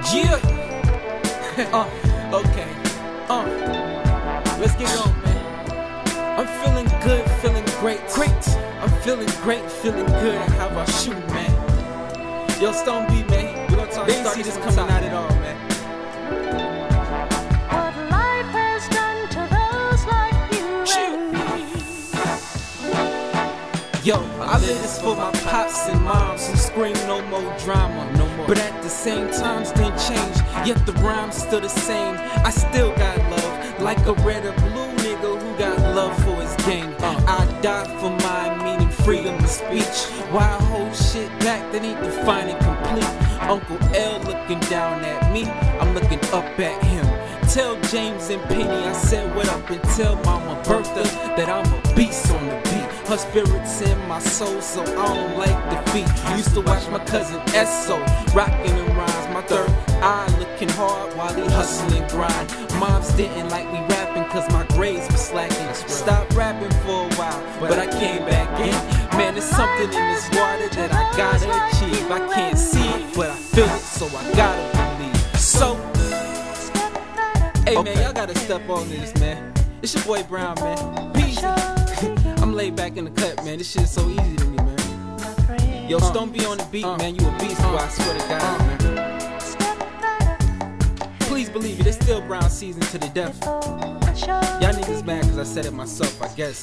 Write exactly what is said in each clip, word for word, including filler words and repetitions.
Yeah. uh, okay. Uh, let's get on, man. I'm feeling good, feeling great, great. I'm feeling great, feeling good. How about you, man? Yo, Stone B, man. We gonna talk. They see this coming out at all, man. What life has done to those like you and me. Yo, I live this for my pops and moms who scream no more drama, no more. But at the same time, didn't change. Yet the rhyme's still the same. I still got love, like a red or blue nigga who got love for his game. Uh, I died for mine, meaning freedom of speech. Why hold shit back that ain't defined and complete? Uncle L looking down at me, I'm looking up at him. Tell James and Penny I said what up, and tell Mama Bertha that I'm a beast on the beat. Her spirit's in my soul, so I don't like defeat. Used to watch my cousin Esso rockin' and rhymes, my third eye looking hard while he hustling grind. Moms didn't like me rapping cause my grades were slacking. Stopped rapping for a while, but I came back in. Man, there's something in this water that I gotta achieve. I can't see it, but I feel it, so I gotta believe. So, hey man, y'all gotta step on this, man. It's your boy Brown, man. Peace. I'm laid back in the cut, man. This shit is so easy to me, man. Yo, Stone B on the beat, uh, man. You a beast, boy. I swear to God, man. Please believe it. It's still Brown season to the death. Y'all niggas mad because I said it myself, I guess.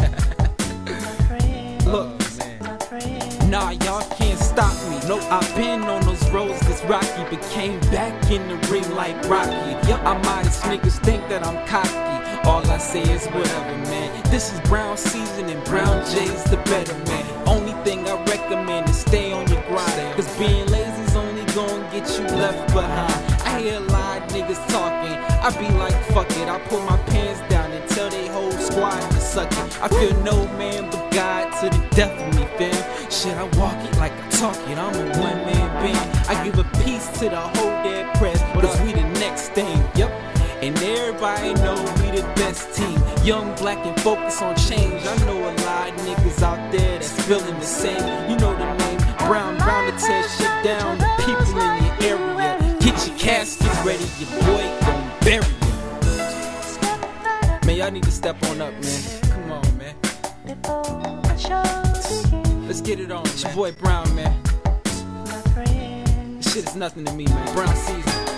Look, man. Nah, y'all can't stop me. No, I've been on those roads this Rocky, but came back in the ring like Rocky. Yep, I'm modest, niggas think that I'm cocky. All I say is whatever, man. This is Brown season and Brown J's the better, man. Only thing I recommend is stay on your grind, cause being lazy's only gonna get you left behind. I hear a lot of niggas talking, I be like fuck it. I put my pants down and tell they whole squad to suck it. I feel no man but God to the death of me, fam. Shit, I walk it like I talk it, I'm a one man band. I give a piece to the whole dead press, cause we the next thing, yep. And everybody know we the best team. Young, black, and focused on change. I know a lot of niggas out there that's feeling the same. You know the name, Brown, Brown to tear shit down. The people in your area, get your caskets ready. Your boy gon' bury you. Man, y'all need to step on up, man. Come on, man. Let's get it on, man. It's your boy Brown, man. This shit is nothing to me, man. Brown season.